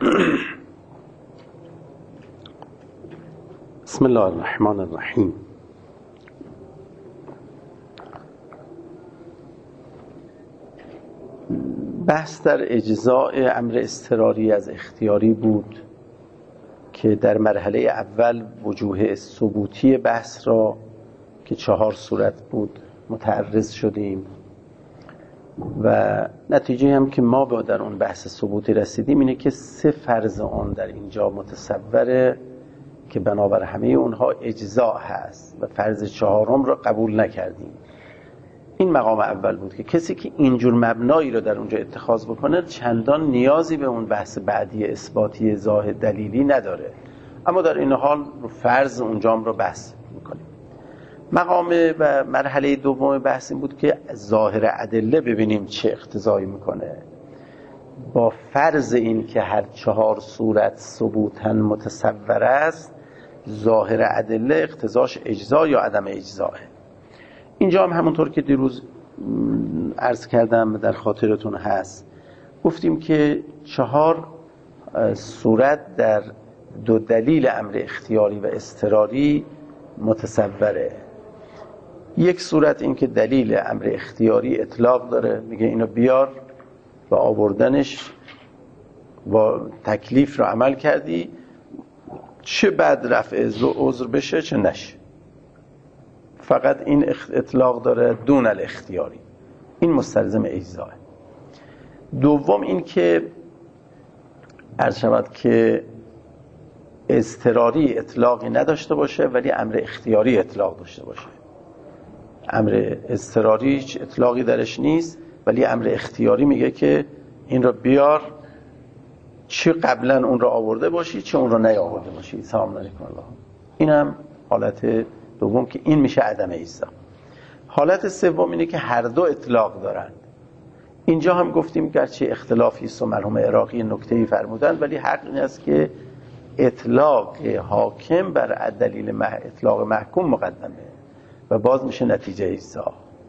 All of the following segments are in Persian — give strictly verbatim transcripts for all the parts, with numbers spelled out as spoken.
بسم الله الرحمن الرحیم. بحث در اجزاء امر اضطراری از اختیاری بود که در مرحله اول وجوه ثبوتی بحث را که چهار صورت بود متعرض شدیم و نتیجه هم که ما با در اون بحث ثبوتی رسیدیم اینه که سه فرض آن در اینجا متصوره که بنابر همه اونها اجزاء هست و فرض چهارم را قبول نکردیم. این مقام اول بود که کسی که اینجور مبنایی رو در اونجا اتخاذ بکنه چندان نیازی به اون بحث بعدی اثباتی ظاهر دلیلی نداره، اما در این حال فرض اونجام رو بحث میکنیم. مقام و مرحله دوم بحث این بود که ظاهر ادله ببینیم چه اقتضایی میکنه. با فرض این که هر چهار صورت ثبوتاً متصور است، ظاهر ادله اقتضاش اجزا یا عدم اجزاه. اینجا هم همونطور که دیروز عرض کردم در خاطرتون هست، گفتیم که چهار صورت در دو دلیل امر اختیاری و اضطراری متصوره. یک صورت این که دلیل امر اختیاری اطلاق داره، میگه اینو بیار و آوردنش با تکلیف رو عمل کردی، چه بعد رفع عذر بشه چه نشه، فقط این اطلاق داره دون الاختیاری. این مستلزم اجزاه. دوم این که عرض شود که اضطراری اطلاقی نداشته باشه ولی امر اختیاری اطلاق داشته باشه. امر اضطراری هیچ اطلاقی درش نیست ولی امر اختیاری میگه که این رو بیار، چه قبلا اون رو آورده باشی چه اون رو نیاورده باشی. سلام علیکم الله. این هم حالت دوم که این میشه عدم اجزا. حالت سوم اینه که هر دو اطلاق دارند. اینجا هم گفتیم گرچه اختلافی است و مرحوم عراقی نکته‌ای فرمودن، ولی حق این است که اطلاق حاکم بر دلیل مح... اطلاق محکوم مقدمه و باز میشه نتیجه اجزا.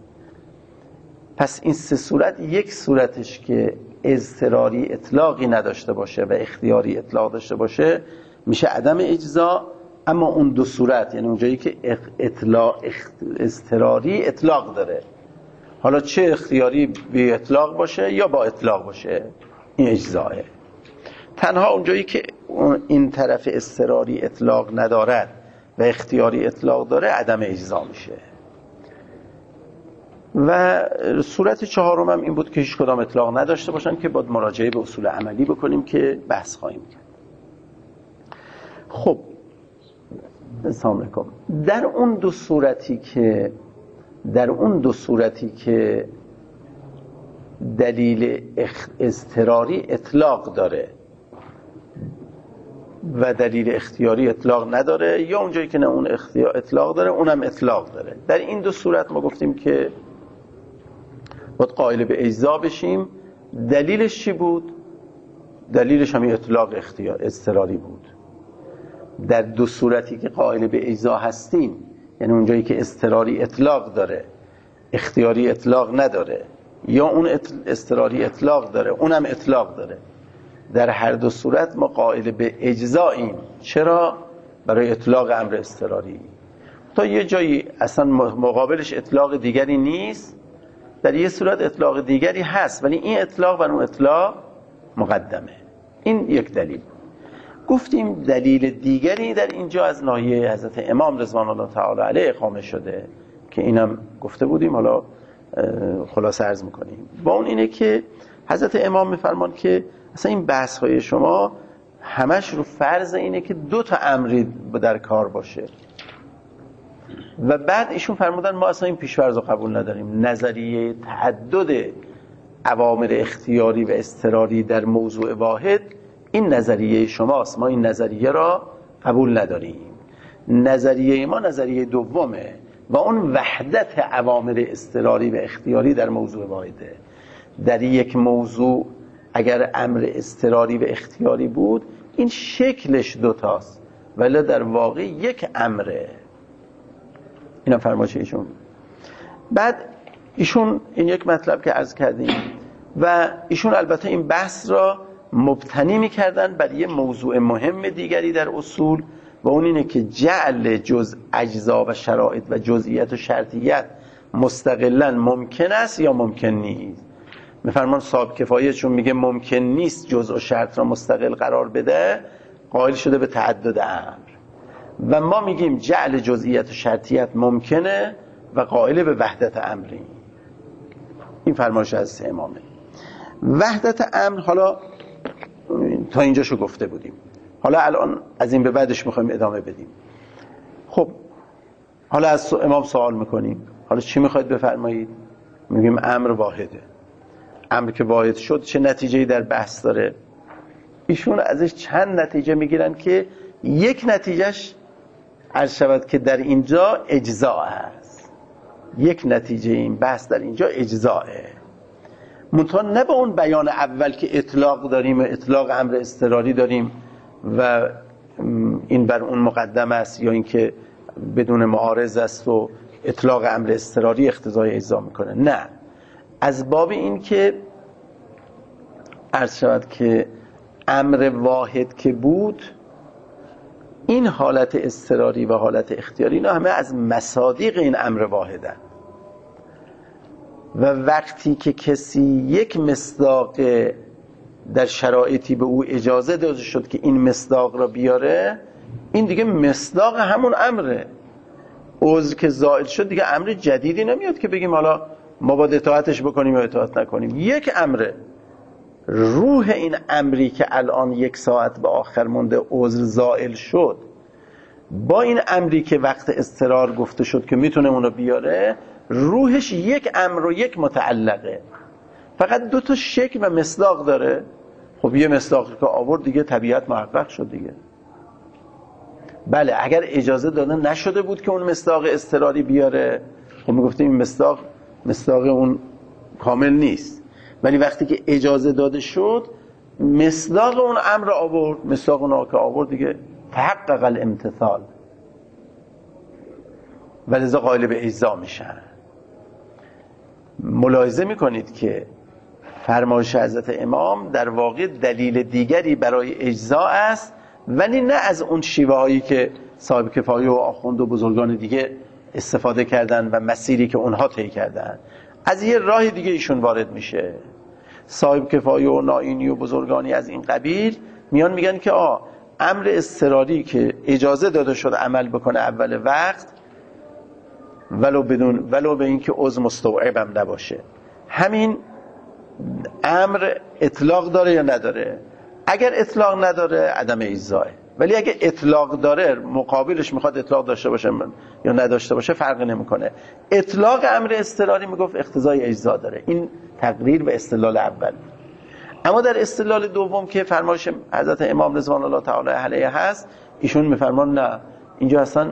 پس این سه صورت، یک صورتش که اضطراری اطلاقی نداشته باشه و اختیاری اطلاق داشته باشه میشه عدم اجزا، اما اون دو صورت یعنی اونجایی که اطلاق اضطراری اطلاق داره، حالا چه اختیاری بی اطلاق باشه یا با اطلاق باشه، این اجزاه. تنها اونجایی که این طرف اضطراری اطلاق ندارد و اختیاری اطلاق داره عدم اجزا میشه. و صورت چهارم هم این بود که هیچ کدام اطلاق نداشته باشن که باید مراجعه به اصول عملی بکنیم که بحث خواهیم کرد. خب السلام علیکم. در اون دو صورتی که در اون دو صورتی که دلیل اضطراری اطلاق داره و دلیل اختیاری اطلاق نداره، یا اونجایی که نه اون اختیار اطلاق داره اونم اطلاق داره، در این دو صورت ما گفتیم که باید قائل به اجزا بشیم. دلیلش چی بود؟ دلیلش همین اطلاق اختیار اضطراری بود. در دو صورتی که قائل به اجزا هستیم، یعنی اونجایی که اضطراری اطلاق داره اختیاری اطلاق نداره، یا اون اضطراری اطلاق داره اونم اطلاق داره، در هر دو صورت ما قائل به اجزاییم. چرا؟ برای اطلاق امر اضطراری. تا یه جایی اصلا مقابلش اطلاق دیگری نیست، در یه صورت اطلاق دیگری هست ولی این اطلاق بر اون اطلاق مقدمه. این یک دلیل. گفتیم دلیل دیگری در اینجا از ناحیه حضرت امام رضوان الله تعالی علیه اقامه شده که اینم گفته بودیم، حالا خلاصه عرض میکنیم. با اون اینه که حضرت امام میفرمان که اصلا این بحث های شما همش رو فرض اینه که دو تا امری در کار باشه و بعد ایشون فرمودن ما اصلا این پیش‌فرض رو قبول نداریم. نظریه تعدد اوامر اختیاری و اضطراری در موضوع واحد این نظریه شماست، ما این نظریه را قبول نداریم. نظریه ما نظریه دومه و اون وحدت اوامر اضطراری و اختیاری در موضوع واحده. در یک موضوع اگر امر اضطراری و اختیاری بود این شکلش دوتاست ولی در واقع یک امره. اینا فرمایش ایشون. بعد ایشون این یک مطلب که عرض کردیم و ایشون البته این بحث را مبتنی میکردن بر یه موضوع مهم دیگری در اصول و اون اینه که جعل جز اجزا و شرایط و جزئیات و شرطیت مستقلا ممکن است یا ممکن نیست. میفرمان صاحب کفایه چون میگه ممکن نیست جزء و شرط را مستقل قرار بده، قائل شده به تعدد امر، و ما میگیم جعل جزئیات و شرطیت ممکنه و قائل به وحدت امری. این فرمایش از امامه. وحدت امر حالا تا اینجاشو گفته بودیم، حالا الان از این به بعدش میخوایم ادامه بدیم. خب حالا از امام سوال میکنیم حالا چی میخواید بفرمایید؟ میگیم امر واحده. امر که واحد شد چه نتیجه‌ای در بحث داره؟ ایشون ازش چند نتیجه میگیرن که یک نتیجهش عرض شود که در اینجا اجزاء است. یک نتیجه این بحث در اینجا اجزاءه، منتها نه به اون بیان اول که اطلاق داریم و اطلاق امر اضطراری داریم و این بر اون مقدم است، یا اینکه بدون معارض است و اطلاق امر اضطراری اقتضای اجزا میکنه. نه، از باب این که عرض شود که امر واحد که بود، این حالت اضطراری و حالت اختیاری اینا همه از مصادیق این امر واحدن و وقتی که کسی یک مصداق در شرایطی به او اجازه داده شد که این مصداق را بیاره، این دیگه مصداق همون امره. عذر که زائل شد دیگه امر جدیدی نمیاد که بگیم حالا ما باید اطاعتش بکنیم یا اطاعت نکنیم. یک امره. روح این امری که الان یک ساعت به آخر مونده عذر زائل شد با این امری که وقت اضطرار گفته شد که میتونه اونو بیاره، روحش یک امر و یک متعلقه، فقط دو تا شکل و مصداق داره. خب یه مصداق که آورد دیگه طبیعت محقق شد دیگه. بله اگر اجازه داده نشده بود که اون مصداق اضطراری بیاره، خب میگفتیم این مصداق مصداق اون کامل نیست، ولی وقتی که اجازه داده شد مصداق اون امر آورد، مصداق اون که آورد دیگه تحقق الامتثال و لذا قائل به اجزا میشن. ملاحظه میکنید که فرمایش حضرت امام در واقع دلیل دیگری برای اجزا است، ولی نه از اون شیوه هایی که صاحب کفایه و آخوند و بزرگان دیگه استفاده کردن و مسیری که اونها طی کردن. از یه راه دیگه ایشون وارد میشه. صاحب کفایه و نائینی و بزرگانی از این قبیل میان میگن که آ امر اضطراری که اجازه داده شد عمل بکنه اول وقت، ولو بدون ولو به این که عذر مستوعبم نباشه، همین امر اطلاق داره یا نداره؟ اگر اطلاق نداره عدم اجزاه، ولی اگه اطلاق داره مقابلش میخواد اطلاق داشته باشه یا نداشته باشه فرقی نمیکنه. اطلاق امر اضطراری میگفت اقتضای اجزا داره. این تقریر و استدلال اول. اما در استدلال دوم که فرمایش حضرت امام رضوان الله تعالی علیه هست، ایشون میفرمان نه، اینجا اصلا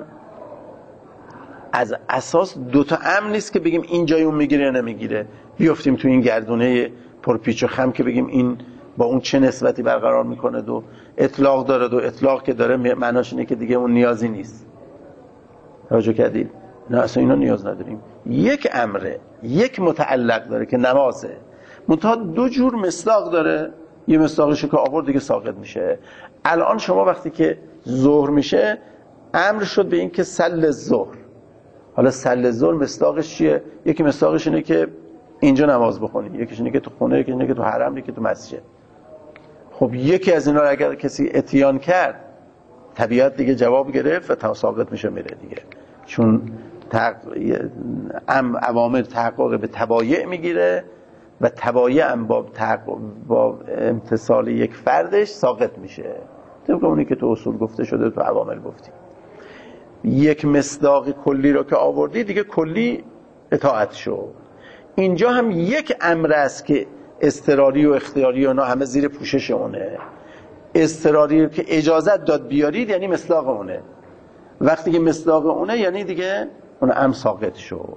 از اساس دوتا امر نیست که بگیم این جای اون میگیره یا نمیگیره، بیافتیم تو این گردونه پرپیچ و خم که بگیم این با اون چه نسبتی برقرار میکنه. دو اطلاق داره، دو اطلاق که داره معناش اینه که دیگه اون نیازی نیست. توجه کردید؟ نه اصلا اینا نیاز نداریم. یک امره، یک متعلق داره که نمازه، منتها دو جور مصداق داره. یه مصداقش که آورد دیگه ساقط میشه. الان شما وقتی که ظهر میشه امر شد به این که صل الظهر. حالا صل الظهر مصداقش چیه؟ یکی مصداقش اینه که اینجا نماز بخونی، یکیش اینه که تو خونه، یکی اینه که تو حرم، یکی تو مسجد. خب یکی از اینا رو اگر کسی اتیان کرد طبیعت دیگه جواب گرفت و تا ساقط میشه میره دیگه، چون تق... ام اوامر تحقق به تبایع میگیره و تبایع هم با, تحقق... با امتصال یک فردش ساقط میشه، طبق اونی که تو اصول گفته شده تو اوامر گفتی. یک مصداق کلی رو که آوردی دیگه کلی اطاعت شد. اینجا هم یک امر است که اضطراری و اختیاری و اینا همه زیر پوشش اونه. اضطراری که اجازت داد بیارید یعنی مصداق اونه، وقتی که مصداق اونه یعنی دیگه اون امر ساقط شد.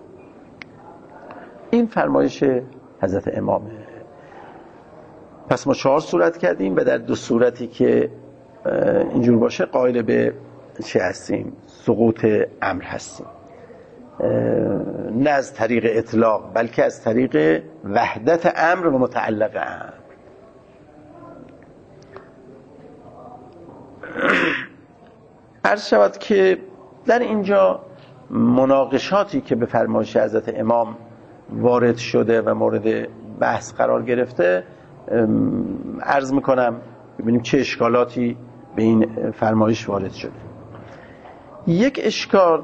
این فرمایش حضرت امامه. پس ما چهار صورت کردیم و در دو صورتی که اینجور باشه قائل به چه هستیم؟ سقوط امر هستیم، نه از طریق اطلاق بلکه از طریق وحدت امر و متعلق امر. عرض شود که در اینجا مناقشاتی که به فرمایش حضرت امام وارد شده و مورد بحث قرار گرفته عرض میکنم ببینیم چه اشکالاتی به این فرمایش وارد شده. یک اشکال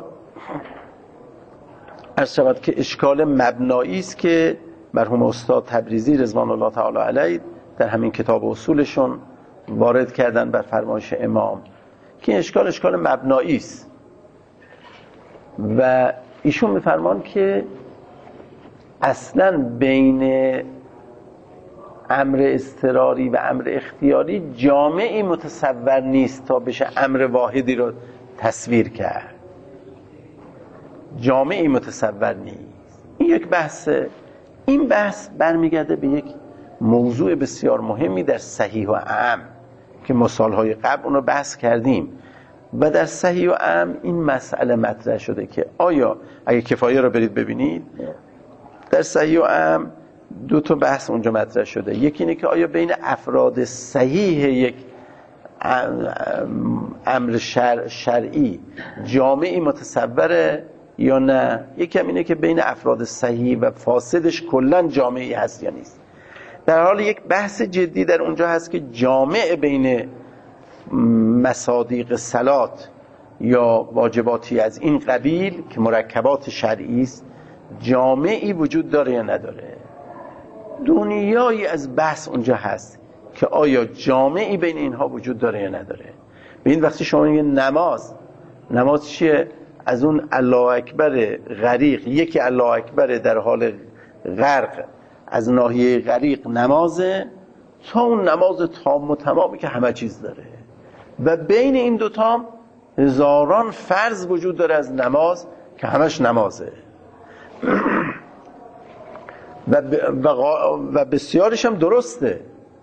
عرض شود که اشکال مبنایی است که مرحوم استاد تبریزی رضوان الله تعالی علیه در همین کتاب اصولشون وارد کردن بر فرمایش امام، که این اشکال اشکال مبنایی است و ایشون میفرمان که اصلا بین امر اضطراری و امر اختیاری جامعی متصور نیست تا بشه امر واحدی رو تصویر کرد. جامعی متصور نیست. این یک بحثه. این بحث برمیگرده به یک موضوع بسیار مهمی در صحیح و اعم که مثالهای قبل اون رو بحث کردیم و در صحیح و اعم این مسئله مطرح شده که آیا اگه کفایه رو برید ببینید در صحیح و اعم دو تا بحث اونجا مطرح شده. یکی اینه که آیا بین افراد صحیح یک امر شرع شرعی جامعی متصوره یا نه. یکی هم اینه که بین افراد صحیح و فاسدش کلن جامعی هست یا نیست. در حال یک بحث جدی در اونجا هست که جامع بین مصادیق صلات یا واجباتی از این قبیل که مرکبات شرعی است جامعی وجود داره یا نداره. دنیایی از بحث اونجا هست که آیا جامعی بین اینها وجود داره یا نداره. به این وقتی شما میگید نماز نماز چیه؟ از اون الله اکبر غریق، یکی الله اکبر در حال غرق از ناحیه غریق نمازه تا اون نماز تام و تمامی که همه چیز داره و بین این دوتا هزاران فرض وجود داره از نماز که همش نمازه و, ب... و, غا... و بسیارش هم درسته.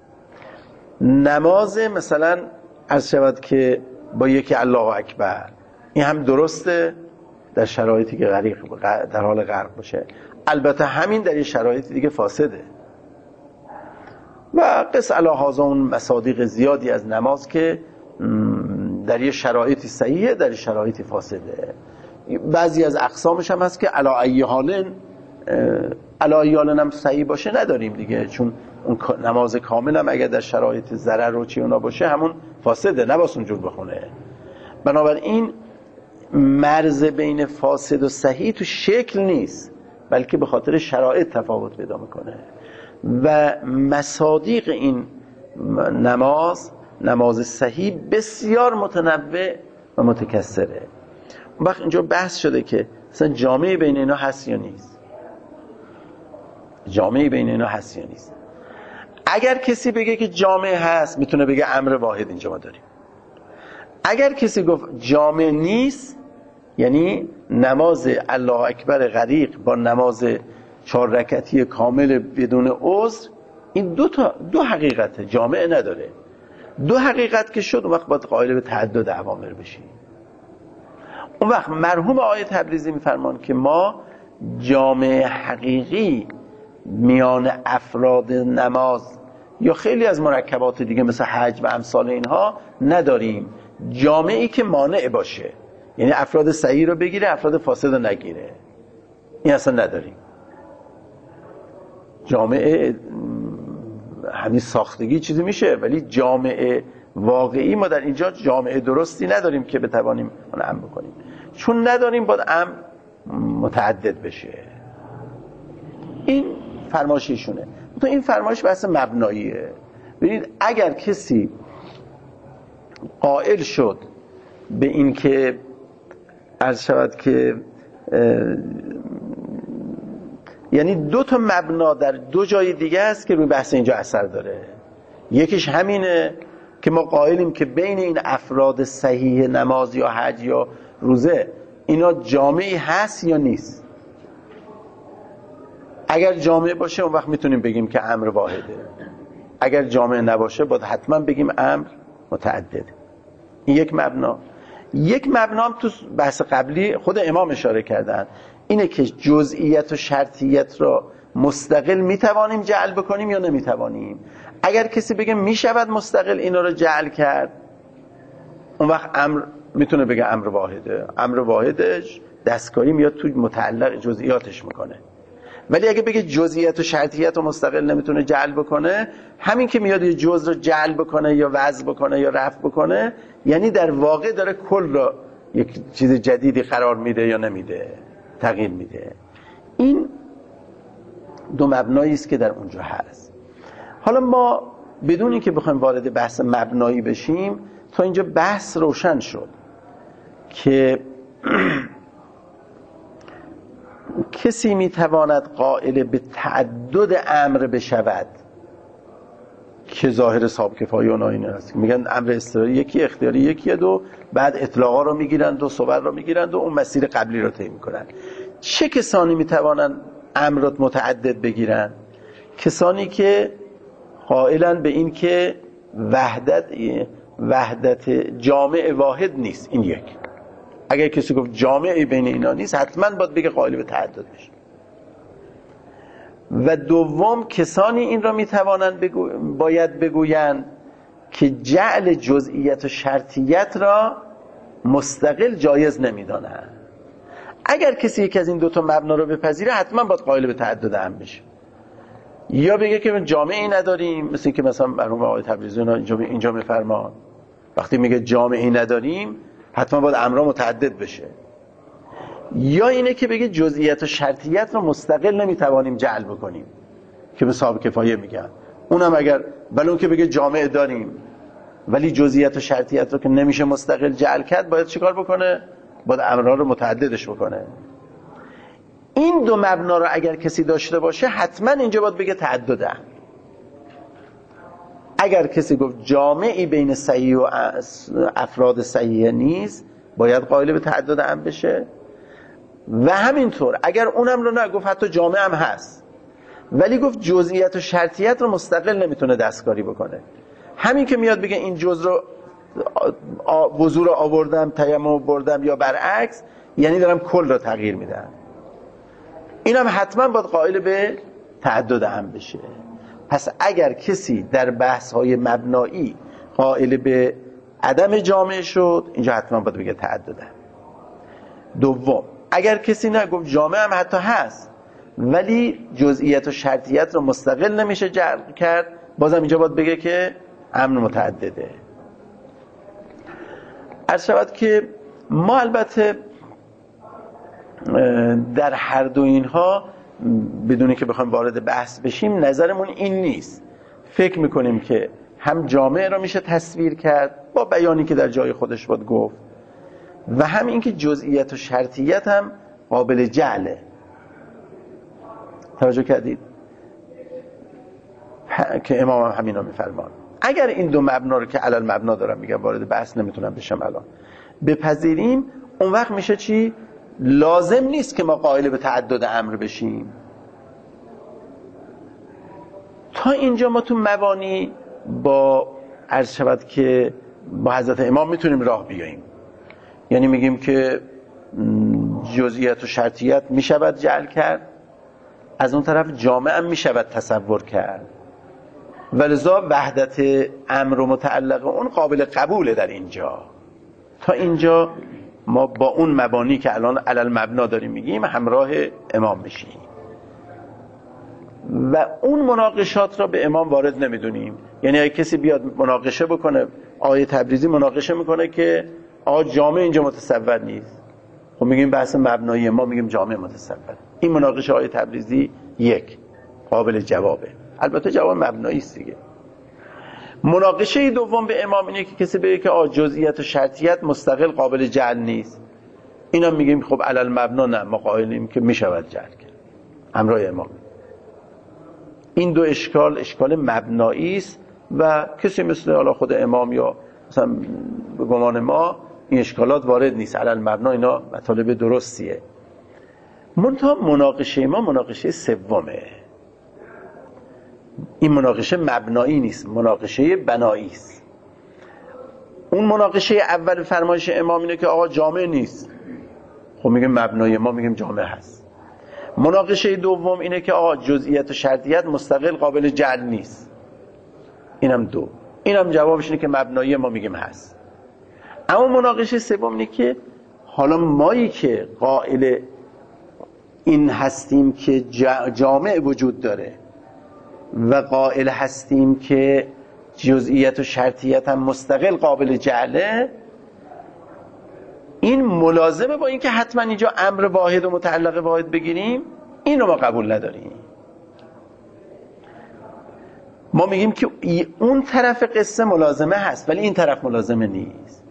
نماز مثلا عرض شود که با یکی الله اکبر این هم درسته در شرایطی که غریق در حال غرق باشه. البته همین در یه شرایط دیگه فاسده و قص علی هذا اون مصادیق زیادی از نماز که در یه شرایطی صحیحه در یه شرایطی فاسده. بعضی از اقسامش هم هست که علی ای حالن علی ای حالن هم صحیح باشه نداریم دیگه، چون اون نماز کامل هم اگر در شرایط ضرر و چی اونا باشه همون فاسده، نباس اونجور بخونه. بنابراین مرز بین فاسد و صحیح تو شکل نیست بلکه به خاطر شرایط تفاوت پیدا میکنه و مصادیق این نماز نماز صحیح بسیار متنوع و متکثره. اون وقت اینجا بحث شده که مثلا جامعه بین اینا هست یا نیست. جامعه بین اینا هست یا نیست. اگر کسی بگه که جامعه هست میتونه بگه امر واحد اینجا ما داریم. اگر کسی گفت جامع نیست یعنی نماز الله اکبر غریق با نماز چهار رکعتی کامل بدون عذر، این دو تا دو حقیقته، جامع نداره. دو حقیقت که شد اون وقت باید قائل به تعدد اوامر بشیم. اون وقت مرحوم آقای تبریزی میفرمان که ما جامع حقیقی میان افراد نماز یا خیلی از مرکبات دیگه مثل حج و امثال اینها نداریم، جامعی که مانع باشه، یعنی افراد صحیح رو بگیره افراد فاسد رو نگیره، این اصلا نداریم. جامعه همین ساختگی چیزی میشه ولی جامعه واقعی ما در اینجا جامعه درستی نداریم که بتوانیم اون امر بکنیم. چون نداریم باید امر متعدد بشه. این فرمایش ایشونه. تو این فرمایش بحث مبناییه. ببینید اگر کسی قائل شد به این که عرض شود که یعنی دو تا مبنا در دو جای دیگه است که روی بحث اینجا اثر داره. یکیش همینه که ما قائلیم که بین این افراد صحیح نماز یا حج یا روزه اینا جامعی هست یا نیست. اگر جامع باشه اون وقت میتونیم بگیم که امر واحده، اگر جامع نباشه باید حتما بگیم امر متعدد. این یک مبنا. یک مبنا هم تو بحث قبلی خود امام اشاره کردن، اینه که جزئیت و شرطیت را مستقل میتوانیم جعل بکنیم یا نمیتوانیم. اگر کسی بگه میشود مستقل اینا رو جعل کرد اون وقت امر میتونه بگه امر واحده، امر واحدش دستگاهی میاد تو متعلق جزئیاتش میکنه. ولی اگه بگه جزئیات و شرطیت رو مستقل نمیتونه جعل بکنه، همین که میاد یه جزء رو جعل بکنه یا وضع بکنه یا رفع بکنه، یعنی در واقع داره کل رو یک چیز جدیدی قرار میده یا نمیده، تغییر میده. این دو مبنایی است که در اونجا هست. حالا ما بدون اینکه بخوایم وارد بحث مبنایی بشیم، تا اینجا بحث روشن شد که کسی میتواند قائل به تعدد امر بشود که ظاهر صاحب کفایه اونا این است، میگن امر اضطراری یکی، اختیاری یکیه، دو بعد اطلاقا رو میگیرن، دو صور رو میگیرن و اون مسیر قبلی رو طی میکنن. چه کسانی میتوانند امرات متعدد بگیرن؟ کسانی که قائلن به این که وحدت وحدت جامع واحد نیست. این یک. اگر کسی گفت جامعی بین اینا نیست، حتما باید بگه قائل به تعدد بشه. و دوم کسانی این را میتوانند بگو... باید بگویند که جعل جزئیت و شرطیت را مستقل جایز نمیدانند. اگر کسی یکی از این دوتا مبنا رو بپذیره، حتما باید قائل به تعدد هم بشه. یا بگه که جامعی نداریم، مثل این که مثلا مرحوم آقای تبریزی اینجا اینجا میفرمان وقتی میگه جامعی نداریم حتما باید امرا متعدد بشه. یا اینه که بگه جزئیات و شرطیت رو مستقل نمیتوانیم جعل بکنیم که به صاحب کفایه میگن. اونم اگر بلون که بگه جامعه داریم ولی جزئیات و شرطیت رو که نمیشه مستقل جعل کرد، باید چیکار بکنه؟ باید امرا رو متعددش بکنه. این دو مبنا رو اگر کسی داشته باشه، حتما اینجا باید بگه تعدده. اگر کسی گفت جامعی بین صحیح و افراد صحیح نیست، باید قائل به تعدد هم بشه. و همینطور اگر اونم رو نگفت، حتی جامع هم هست ولی گفت جزئیات و شرطیت رو مستقل نمیتونه دستکاری بکنه، همین که میاد بگه این جزء رو وضو رو آوردم، تیمم بردم یا برعکس، یعنی دارم کل رو تغییر میدم، اینم حتما باید قائل به تعدد هم بشه. پس اگر کسی در بحث های مبنایی قائل به عدم جامع شد، اینجا حتما باید بگه تعدد هم. دوم اگر کسی نگفت جامع هم حتی هست ولی جزئیات و شرطیت رو مستقل نمیشه جعل کرد، بازم اینجا باید بگه که امر متعدده. عرض شود که ما البته در هر دو اینها بدونی که بخوایم وارد بحث بشیم، نظرمون این نیست. فکر میکنیم که هم جامع را میشه تصویر کرد با بیانی که در جای خودش بود گفت، و هم اینکه جزئیات و شرطیت هم قابل جعله. توجه کردید که امام هم همینا میفرمان. اگر این دو مبنا رو که علل مبنا دارم میگم، وارد بحث نمیتونم بشم الان، بپذیریم، اون وقت میشه چی؟ لازم نیست که ما قائل به تعدد امر بشیم. تا اینجا ما تو مبانی با عرض شود که با حضرت امام میتونیم راه بیاییم. یعنی میگیم که جزئیات و شرطیت میشود جعل کرد، از اون طرف جامع هم میشود تصور کرد، ولذا وحدت امر و متعلق اون قابل قبوله در اینجا. تا اینجا ما با اون مبانی که الان علل مبنا داریم میگیم همراه امام میشیم و اون مناقشات را به امام وارد نمیدونیم. یعنی اگه کسی بیاد مناقشه بکنه، آیه تبریزی مناقشه میکنه که آقا جامع اینجا متصور نیست، خب میگیم بحث مبنایی، ما میگیم جامع متصور. این مناقشه آیه تبریزی یک قابل جوابه، البته جواب مبنایی است دیگه. مناقشه دوم به امام اینه که کسی بگه که آ جزئیات و شرطیت مستقل قابل جعل نیست، اینا میگیم خب علل مبنا نه، ما قائلیم که میشود جعل کرد همراه امام. این دو اشکال اشکال مبنایی است و کسی مثل حالا خود امام یا مثلا به گمان ما این اشکالات وارد نیست. علل مبنا اینا مطالب درستیه. منتها مناقشه ما مناقشه سومه. این مناقشه مبنایی نیست، مناقشه بنایی است. اون مناقشه اول فرمایش امام اینه که آقا جامع نیست، خب میگه مبنایی، ما میگیم جامع هست. مناقشه دوم اینه که آقا جزئیات و شرطیت مستقل قابل جعل نیست، اینم دو. اینم جوابش اینه که مبنایی، ما میگیم هست. اما مناقشه سوم اینه که حالا مایی که قائل این هستیم که جامع وجود داره و قائل هستیم که جزئیت و شرطیت هم مستقل قابل جعله، این ملازمه با اینکه حتما اینجا امر واحد و متعلق واحد بگیریم، این رو ما قبول نداریم. ما میگیم که اون طرف قصه ملازمه هست ولی این طرف ملازمه نیست.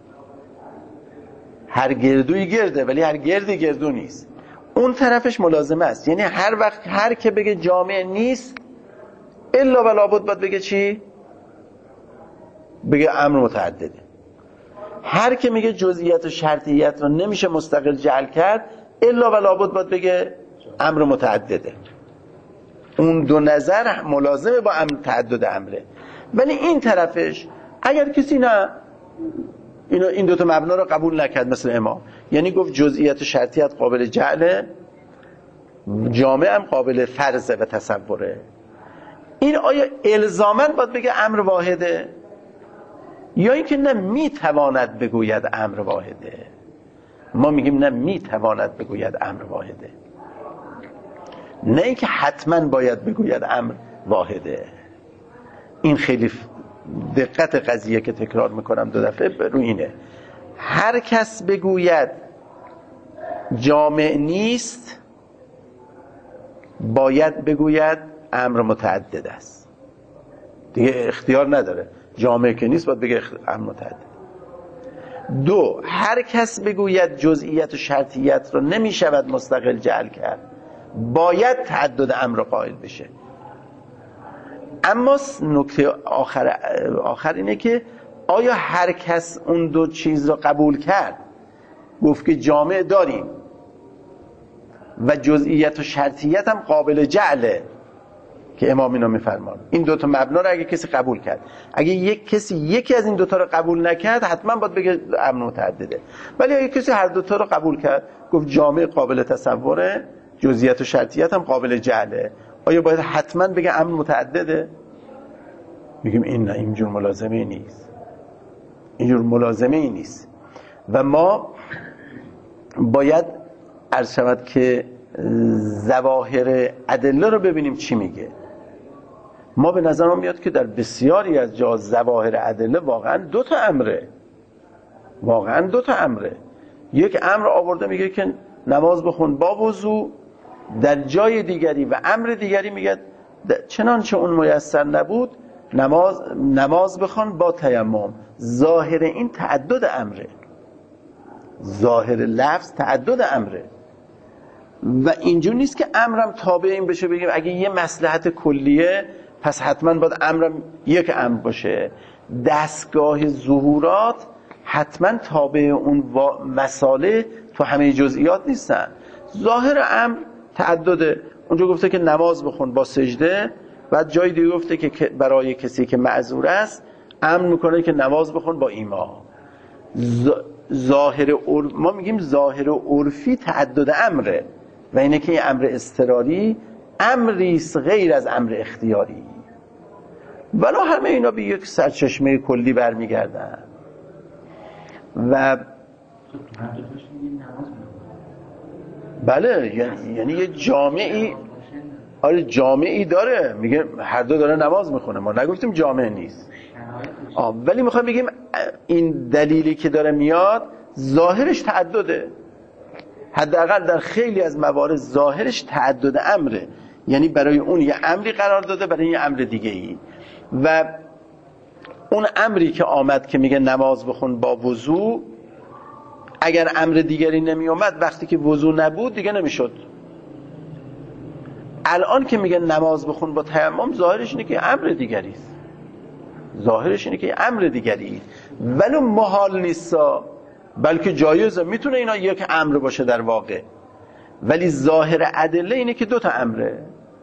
هر گردوی گرده ولی هر گردی گردو نیست. اون طرفش ملازمه است، یعنی هر وقت هر که بگه جامع نیست الا و لابد باید بگه چی؟ بگه امر متعدده. هر که میگه جزئیات و شرطیت رو نمیشه مستقل جعل کرد الا و لابد باید بگه امر متعدده. اون دو نظر ملازمه با امر تعدد امره. ولی این طرفش اگر کسی نه اینو این دو تا مبنا رو قبول نکرد مثل امام، یعنی گفت جزئیات و شرطیت قابل جعله، جامع هم قابل فرضه و تصوره، این آیا الزاماً باید بگه امر واحده یا اینکه نه میتواند بگوید امر واحده؟ ما میگیم نه میتواند بگوید امر واحده، نه اینکه حتما باید بگوید امر واحده. این خیلی دقت قضیه که تکرار میکنم دو دفعه رو اینه. هر کس بگوید جامع نیست باید بگوید امر متعدد است، دیگه اختیار نداره. جامع که نیست باید بگه امر متعدد. دو، هر کس بگوید جزئیت و شرطیت رو نمیشود مستقل جعل کرد باید تعدد امر قائل بشه. اما نکته آخر آخر اینه که آیا هر کس اون دو چیز رو قبول کرد، گفت که جامع داریم و جزئیت و شرطیت هم قابل جعله که امام اینا میفرمان، این دوتا مبنا رو اگه کسی قبول کرد، اگه یک کسی یکی از این دوتا رو قبول نکرد حتما باید بگه امر متعدده. ولی اگه کسی هر دوتا رو قبول کرد، گفت جامع قابل تصوره، جزئیات و شرطیت هم قابل جعله، آیا باید حتما بگه امر متعدده؟ میگیم این نه، اینجور ملازمه نیست، اینجور ملازمه ای نیست. و ما باید عرض شود که ظواهر ادله رو ببینیم چی میگه. ما به نظرم میاد که در بسیاری از جا ظواهر ادله واقعا دو تا امره، واقعا دو تا امره. یک امر آورده میگه که نماز بخون با وضو، در جای دیگری و امر دیگری میگه چنانچه اون میسر نبود نماز نماز بخون با تیمم. ظاهر این تعدد امره، ظاهر لفظ تعدد امره و اینجور نیست که امرم تابع این بشه بگیم اگه یه مصلحت کلیه پس حتما باید امرم یک امر باشه. دستگاه ظهورات حتما تابع اون مساله تو همه جزئیات نیستن. ظاهر امر تعدده. اونجا گفته که نماز بخون با سجده، بعد جای دیگه گفته که برای کسی که معذور است امر میکنه که نماز بخون با ایما. ظاهر عرف، ما میگیم ظاهر عرفی تعدد امره و اینه که این امر اضطراری امریست غیر از امر اختیاری. ولی همه اینا به یک سرچشمه کلی برمیگردن و بله یعنی, یعنی یه جامعی، آره جامعی داره، میگه هر دو داره نماز میخونه، ما نگفتیم جامع نیست. آه ولی میخوایم بگیم این دلیلی که داره میاد ظاهرش تعدده، حداقل در خیلی از موارد ظاهرش تعدد امره، یعنی برای اون یه امری قرار داده برای یه امر دیگه ای. و اون امری که آمد که میگه نماز بخون با وضو، اگر امر دیگری نمی اومد وقتی که وضو نبود دیگه نمیشد. الان که میگه نماز بخون با تیمم ظاهرش اینه که امر دیگری است، ظاهرش اینه که امر دیگری ولی محال نیست، بلکه جایزه، میتونه اینا یک امر باشه در واقع، ولی ظاهر ادله اینه که دو تا امره.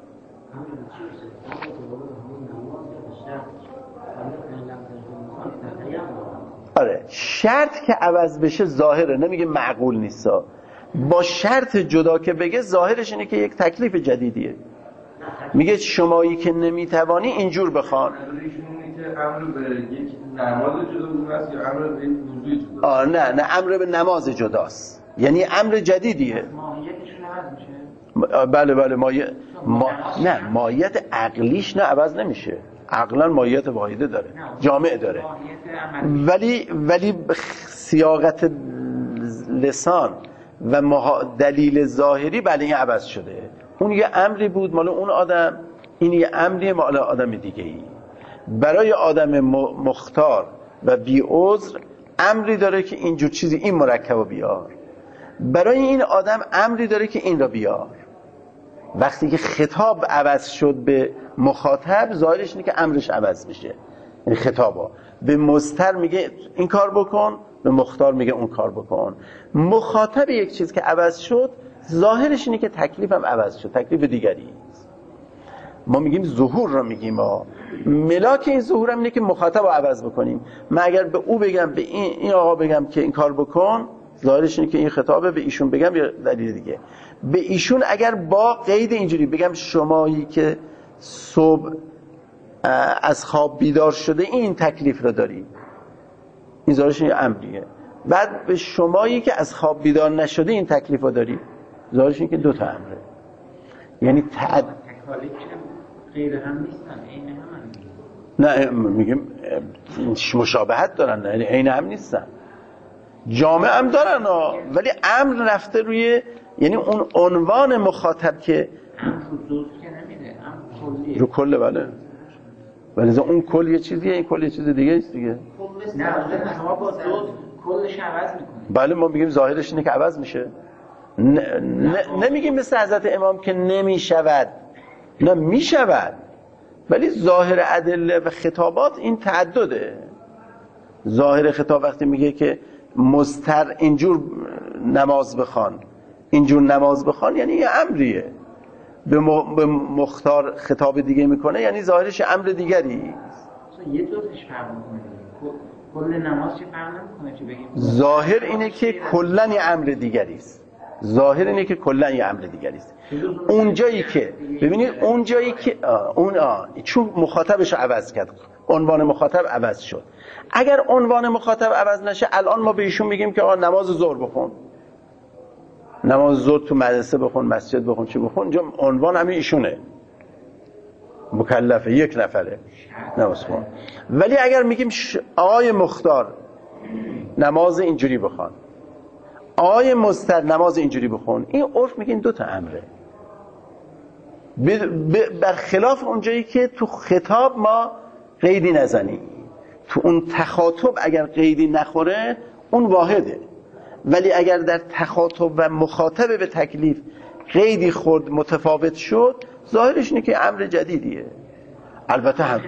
آره شرط که عوض بشه ظاهره، نمیگه معقول نیست، با شرط جدا که بگه ظاهرش اینه که یک تکلیف جدیدیه. میگه شمایی که نمیتوانی اینجور بخوان. که امر به یک نماز جدا است یا امر به یک وضوء جدا؟ آه نه نه امر به نماز جداست، یعنی امر جدیدیه. ماهیتشون عوض میشه؟ بله بله مایه ما... نه ماهیت عقلیش نه عوض نمیشه، عقلا ماهیت واحده داره، جامع داره، ولی ولی سیاقت لسان و مها... دلیل ظاهری بله این عوض شده. اون یه امری بود مال اون آدم، این یه امری مال آدم دیگه ای. برای آدم مختار و بی عذر امری داره که اینجور چیزی این مرکب بیار، برای این آدم امری داره که این را بیار. وقتی که خطاب عوض شد به مخاطب ظاهرش اینه که امرش عوض میشه. این خطابا به مضطر میگه این کار بکن، به مختار میگه اون کار بکن. مخاطب یک چیز که عوض شد ظاهرش اینه که تکلیف هم عوض شد، تکلیف دیگری. ما میگیم ظهور رو میگیم، ما ملاک این ظهور هم اینه که مخاطب رو عوض بکنیم. من اگر به او بگم به این, این آقا بگم که این کار بکن، ظاهرش اینه که این خطابه، به ایشون بگم یا دلیل دیگه. به ایشون اگر با قید اینجوری بگم شمایی که صبح از خواب بیدار شده این تکلیف رو داری، این ظاهرش یه امریه. بعد به شمایی که از خواب بیدار نشده این تکلیف رو داری، ظاهرش این که دو تا امره. یعنی تعد تکالیف غیر هم نیستن، عین هم. نه میگیم مشابهت دارن، نه عین هم نیستن، جامع هم دارن ها، ولی امر رفته روی، یعنی اون عنوان مخاطب که جزء که نمیده، امر کلیه رو کله. بله ولی اون کل یه چیزیه، این کل یه چیز دیگه است دیگه. نه شما با جزء کلش عوض میکنید. بله ما میگیم ظاهرش اینه که عوض میشه. ن... ن... نمیگیم مثل حضرت امام که نمیشود، نه میشود، ولی ظاهر ادله و خطابات این تعدده. ظاهر خطاب وقتی میگه که مضطر اینجور نماز بخوان، اینجور نماز بخوان، یعنی یه امریه. به, م... به مختار خطاب دیگه میکنه، یعنی ظاهرش امر دیگری. یه جزش فرق میکنه، کل نماز چه فرق نمیکنه چه بگیم؟ ظاهر اینه که کلن یه امر دیگری است. ظاهر اینه که کلن یه امر دیگری است. اون جایی که ببینید، اون جایی که آه، اون آه، چون مخاطبش رو عوض کرد، عنوان مخاطب عوض شد. اگر عنوان مخاطب عوض نشه، الان ما به ایشون میگیم که آقا نماز ظهر بخون، نماز ظهر تو مدرسه بخون، مسجد بخون، چی بخون، اینجا عنوان همین ایشونه، مکلفه، یک نفره نماز بخون. ولی اگر میگیم آقای مختار نماز اینجوری بخون، آقای مضطر نماز اینجوری بخون، این عرف میگه این دو تا امره. برخلاف اونجایی که تو خطاب ما قیدی نزنیم، تو اون تخاطب اگر قیدی نخوره اون واحده، ولی اگر در تخاطب و مخاطب به تکلیف قیدی خورد متفاوت شد، ظاهرش اینه که امر جدیدیه. البته هم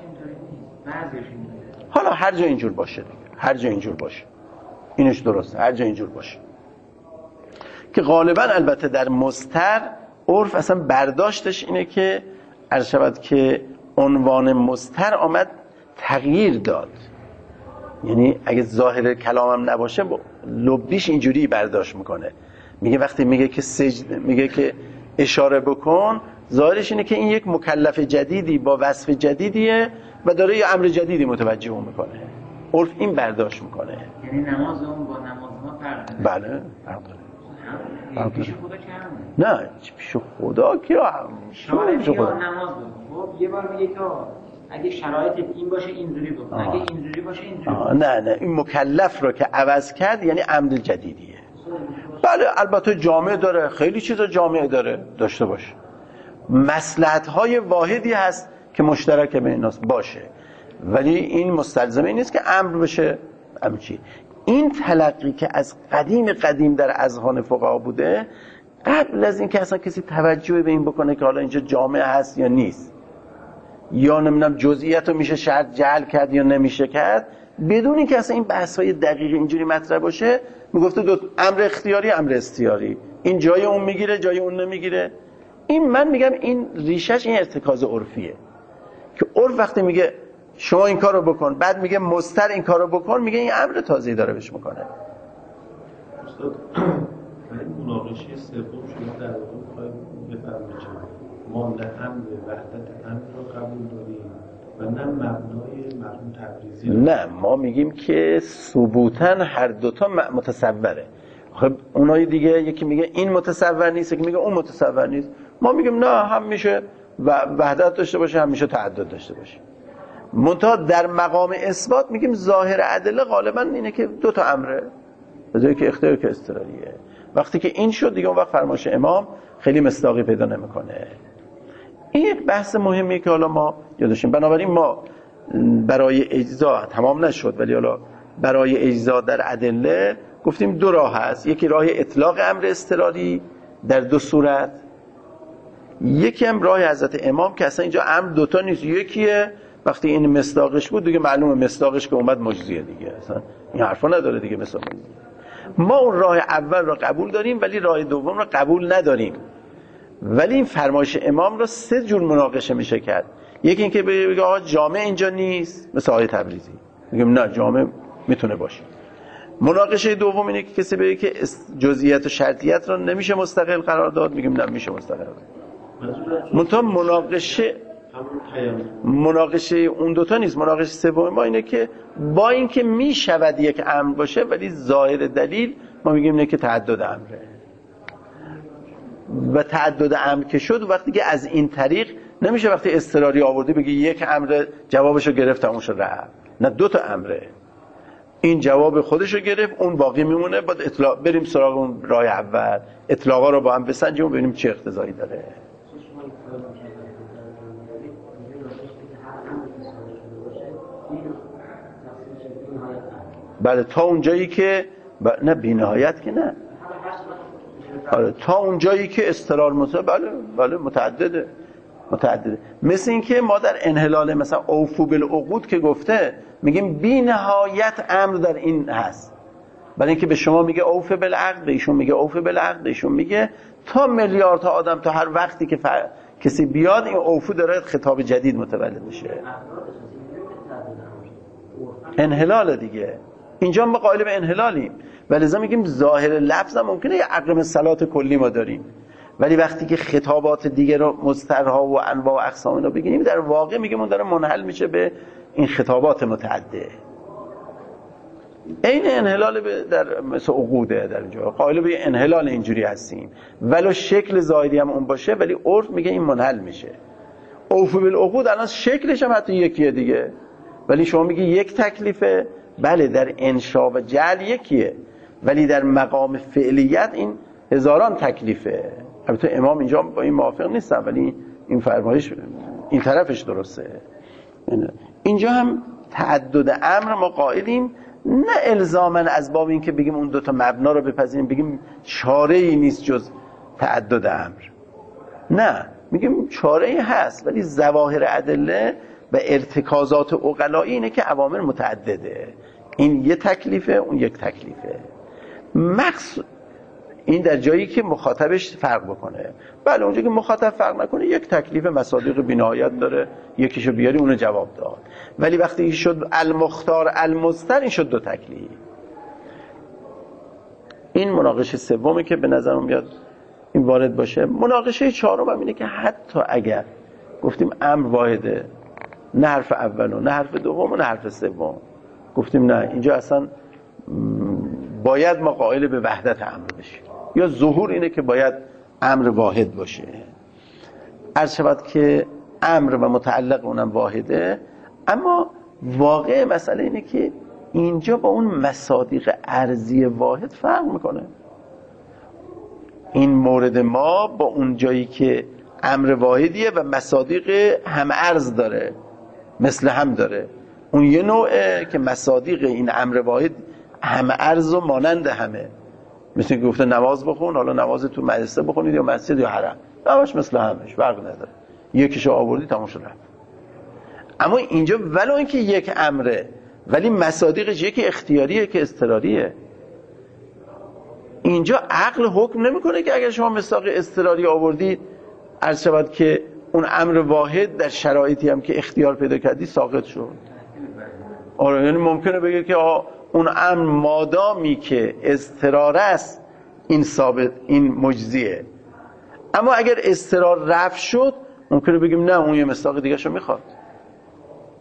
حالا هر جا اینجور باشه دیگه، هر جا اینجور باشه اینش درسته، هر جا اینجور باشه که غالبا البته در مضطر عرف اصلا برداشتش اینه که عرض شود که عنوان مضطر آمد تغییر داد. یعنی اگه ظاهر کلامم نباشه لبیش اینجوری برداشت میکنه، میگه وقتی میگه که سجد، میگه که اشاره بکن، ظاهرش اینه که این یک مکلف جدیدی با وصف جدیدیه و داره یه امر جدیدی متوجه اون میکنه. عرف این برداشت میکنه. یعنی نماز اون با نماز ما فرق داره. بله فرق داره. پیش خدا که همونه. نه پیش خدا که شما پیش خدا نماز بخون. خب یه بار میگه که اگه شرایط این باشه اینجوری بکن، اگه اینجوری باشه اینجوری بکن. نه نه این مکلف رو که عوض کرد یعنی امر جدیدیه. بله البته جامع داره، خیلی چیزا جامع داره، داشته باشه. مصلحت‌های واحدی هست که مشترک بین الناس باشه، ولی این مستلزم این نیست که امر بشه. امر چی؟ این تلقی که از قدیم قدیم در اذهان فقها بوده، قبل از این که اصلا کسی توجه به این بکنه که حالا اینجا جامع هست یا نیست، یا نمیدونم جزئیات رو میشه شرط جعل کرد یا نمیشه کرد، بدون اینکه اصلا این بحث‌های دقیق اینجوری مطرح باشه، میگفته دو امر اختیاری امر استیاری، این جای اون میگیره جای اون نمیگیره. این من میگم این ریشش این ارتکاز عرفیه که عرف وقتی میگه شما این کارو بکن، بعد میگه مضطر این کارو بکن، میگه این امر تازه‌ای داره بهش میکنه. استاد این مناقشه سوم شما در واقع بفرمایید ما نه امر وحدت امر رو قبول داریم و نه مبنای مرحوم تبریزی. نه، ما میگیم که ثبوتاً هر دوتا متصوره. خب اونایی دیگه یکی میگه این متصور نیست، یکی میگه اون متصور نیست. ما میگیم نه، هم میشه وحدت داشته باشه، هم میشه تعدد داشته باشه. منتها در مقام اثبات میگیم ظاهر ادله غالبا اینه که دو تا امره، به جایی که اختیار که اضطراریه. وقتی که این شد دیگه اون وقت فرمایش امام خیلی مصداقی پیدا نمیکنه. این یک بحث مهمیه که حالا ما یادشیم. بنابراین ما برای اجزا تمام نشد، ولی حالا برای اجزا در ادله گفتیم دو راه هست. یکی راه اطلاق امر اضطراری در دو صورت، یکی هم راه حضرت امام که اصلا اینجا امر دوتا نیست، یکیه. وقتی این مصداقش بود دیگه معلومه مصداقش که اومد مجزیه دیگه، اصلا این حرفا نداره دیگه مصداق. ما اون راه اول را قبول داریم ولی راه دوم را قبول نداریم. ولی این فرمایش امام را سه جور مناقشه میشه کرد. یکی این که بگه آقا جامع اینجا نیست، مثل آیه تبریزی میگیم نه جامع میتونه باشه. مناقشه دوم اینه که کسی بگه که جزئیات و شرطیت را نمیشه مستقل قرار داد، میگیم نه میشه مستقل. منتها مناقشه مناقشه اون دوتا نیست. مناقشه سوم ما اینه که با اینکه میشود یک امر باشه ولی ظاهر دلیل ما میگیم اینه که تعدد امره، و تعدد امر که شد وقتی که از این طریق نمیشه وقتی اضطراری آوردی بگی یک امر جوابشو گرفت تمومش رفت. نه، دو تا امره، این جواب خودشو گرفت، اون باقی میمونه. بعد اطلاق بریم سراغ اون راه اول، اطلاقا رو با هم بسنجیم و ببینیم چه اقتضایی داره. بله تا اون جایی که ب... نه بی‌نهایت که نه، آره تا اون جایی که استقرار مطلق بله بله متعدده متعدده. مثل این که ما در انحلال مثلا اوفو بالعقود که گفته میگیم بی‌نهایت امر در این هست، برای اینکه به شما میگه اوف بالعقد، ایشون میگه اوف بالعقد، ایشون میگه تا میلیارد تا آدم تا هر وقتی که ف... کسی بیاد این اوفو داره خطاب جدید متولد میشه. انحلال دیگه، اینجا ما قائل به انحلالیم و لذا میگیم ظاهر لفظ هم ممکنه یه عقل مثلات کلی ما داریم، ولی وقتی که خطابات دیگه رو مسترها و انواع و اقسام اینا بگیریم در واقع میگیم اون داره منحل میشه به این خطابات متعدده. این انحلال در مثل عقوده، در اینجا قائل به انحلال اینجوری هستیم ولو شکل ظاهری هم اون باشه، ولی عرف میگه این منحل میشه. اوف بالعقود الان شکلش هم حتی یکیه دیگه، ولی شما میگی یک تکلیفه. بله در انشا و جعل یکیه، ولی در مقام فعلیت این هزاران تکلیفه. البته امام اینجا با این موافق نیستن، ولی این فرمایش این طرفش درسته. اینجا هم تعدد امر ما قائلیم، نه الزاما از باب این که بگیم اون دوتا مبنا رو بپذیریم بگیم چاره‌ای نیست جز تعدد امر. نه، میگیم چاره‌ای هست ولی ظواهر ادله و ارتکازات عقلایی اینه که اوامر متعدده، این یه تکلیفه اون یک تکلیفه. مقصود این در جایی که مخاطبش فرق بکنه. بله اونجا که مخاطب فرق نکنه یک تکلیف مصادیق بی‌نهایت داره، یکیشو بیاری اونو جواب داد. ولی وقتی این شد المختار المضطر، این شد دو تکلیف. این مناقشه سومی که به نظرم میاد این وارد باشه. مناقشه چهارم هم اینه که حتی اگر گفتیم امر واحده، نه حرف اول و نه حرف دوم و نه حرف سوم، گفتیم نه اینجا اصلا باید ما قائل به وحدت امر بشیم، یا ظهور اینه که باید امر واحد باشه. عرض شود که امر و متعلق اونم واحده، اما واقع مسئله اینه که اینجا با اون مصادیق ارضی واحد فرق میکنه. این مورد ما با اون جایی که امر واحدیه و مصادیق هم ارز داره، مثل هم داره، اون یه نوعه که مصادیق این امر واحد هم ارز و مانند همه، مثل که گفته نماز بخون، حالا نماز تو مدرسه بخونید یا مسجد یا حرم، همش مثل همش، فرق نداره، یکیشو آوردی تموم شد رفت. اما اینجا ولو اینکه یک امره ولی مصادیقش یکی اختیاریه که اضطراریه. اینجا عقل حکم نمیکنه که اگر شما مصداق اضطراری آوردید عرض شود که اون امر واحد در شرایطی هم که اختیار پیدا کردی ساقط شد. آره، یعنی ممکنه بگه که آه اون امر مادامی که اضطرار است این ثابت، این مجزیه، اما اگر اضطرار رفع شد ممکنه بگیم نه اون یه مصداق دیگه شو میخواد.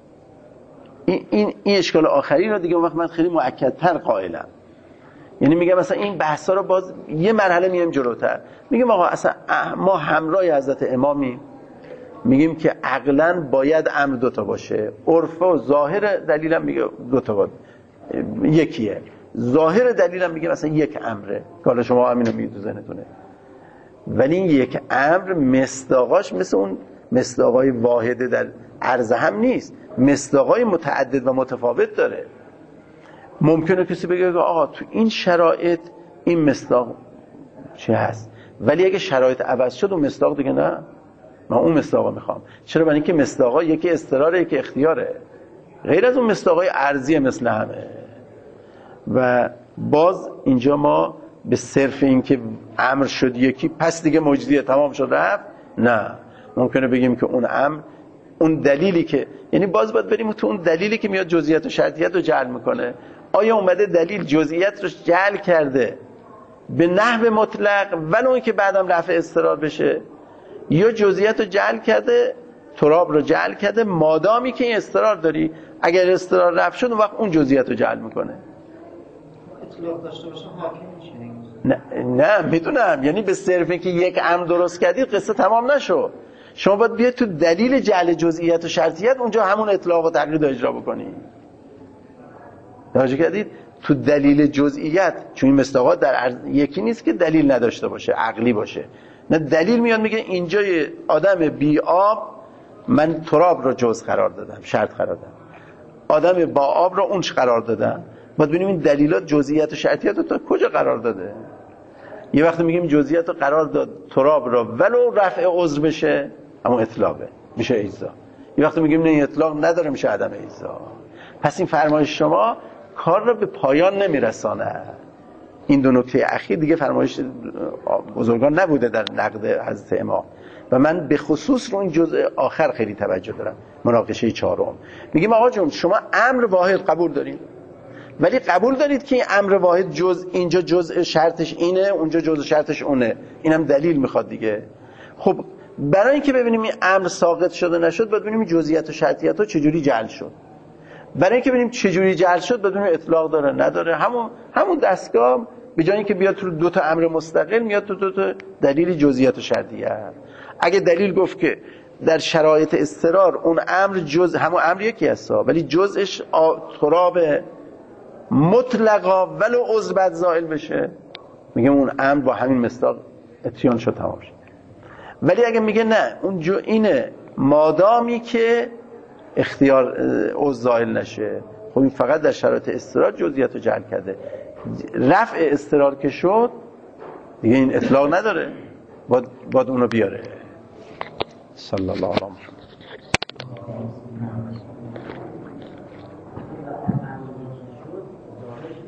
این این این اشکال آخری رو دیگه اون وقت من خیلی مؤکدتر قائلم. یعنی میگم مثلا این بحثا رو باز یه مرحله میایم جلوتر، میگیم آقا اصلا ما همراه حضرت امامیم، میگیم که عقلاً باید امر دوتا باشه، عرف و ظاهر دلیلم میگه دوتا باید یکیه، ظاهر دلیلم میگه مثلا یک امره که حالا شما همینو میگید تو ذهنتونه، ولی این یک امر مصداقاش مثل اون مصداقای واحده در عرض هم نیست، مصداقای متعدد و متفاوت داره. ممکنه کسی بگه آقا تو این شرایط این مصداق چه هست، ولی اگه شرایط عوض شد اون مصداق دیگه نه، من اون مصداقو میخوام. چرا؟ برای اینکه مصداقا یکی اضطراره یکی اختیاره، غیر از اون مصداقای ارضی مثل همه. و باز اینجا ما به صرف اینکه امر شد یکی پس دیگه مجزیه تمام شد رفت، نه، ممکنه بگیم که اون امر اون دلیلی که، یعنی باز باید بریم تو اون دلیلی که میاد جزئیات و شرطیت رو جعل میکنه، آیا اومده دلیل جزئیات رو جعل کرده به نحو مطلق ولو اینکه بعدم رفع اضطرار بشه، یا جزئیات رو جعل کرده، تراب رو جعل کرده مادامی که این اضطرار داری، اگر اضطرار رفع شد اون وقت اون جزئیات رو جعل میکنه. اطلاق داشته باشه حاکم میشه. نه نه میدونم، یعنی به صرف اینکه یک امر درست کردید قصه تمام نشد، شما باید بیاید تو دلیل جعل جزئیات و شرطیت اونجا همون اطلاق و تقیید رو اجرا بکنید. توجه کردید؟ تو دلیل جزئیات، چون این مصداقات در عرض یکی نیست که دلیل نداشته باشه، عقلی باشه، نه، دلیل میاد میگه اینجا آدم بی آب من تراب رو جزء قرار دادم، شرط قرار دادم، آدم با آب رو اونش قرار دادم. باید ببینیم این دلیلات جزئیات و شرطیات رو تا کجا قرار داده. یه وقتی میگیم جزئیات رو قرار داد تراب رو ولو رفع عذر بشه اما اطلاقه میشه ایزا، یه وقتی میگیم نه اطلاق نداره میشه عدم ایزا. پس این فرمایش شما کار رو به پایان نمیرسانه. این دو نکته اخیر دیگه فرمایش بزرگان نبوده در نقد حضرت امام و من به خصوص رو این جزء آخر خیلی توجه دارم، مناقشه چهارم. میگیم آقا جون شما امر واحد قبول دارید، ولی قبول دارید که این امر واحد جز اینجا جزء شرطش اینه اونجا جزء شرطش اونه، اینم دلیل میخواد دیگه. خب برای اینکه ببینیم این امر ساقط شده نشد باید ببینیم جزئیات و شرطیات ها چجوری جعل شد. برای اینکه ببینیم چجوری جعل شد باید ببینیم اطلاق داره نداره. همون همون دستگاه به جای اینکه بیاد تو دو تا امر مستقل میاد تو دو تا دلیل جزئیات و شرطیات. اگه دلیل گفت که در شرایط اضطرار اون امر جز همون امر یکی هست ولی جزءش تراب مطلقا ولو عضو بد زائل بشه، میگه اون امر با همین مصداق اتیان شد تمام شد. ولی اگه میگه نه اون جو اینه مادامی که اختیار عضو زائل نشه، خب این فقط در شرایط اضطرار جزئیات رو جعل کرده، رفع اضطرار که شد دیگه این اطلاق نداره، باید, باید اونو بیاره. صلی الله علیه و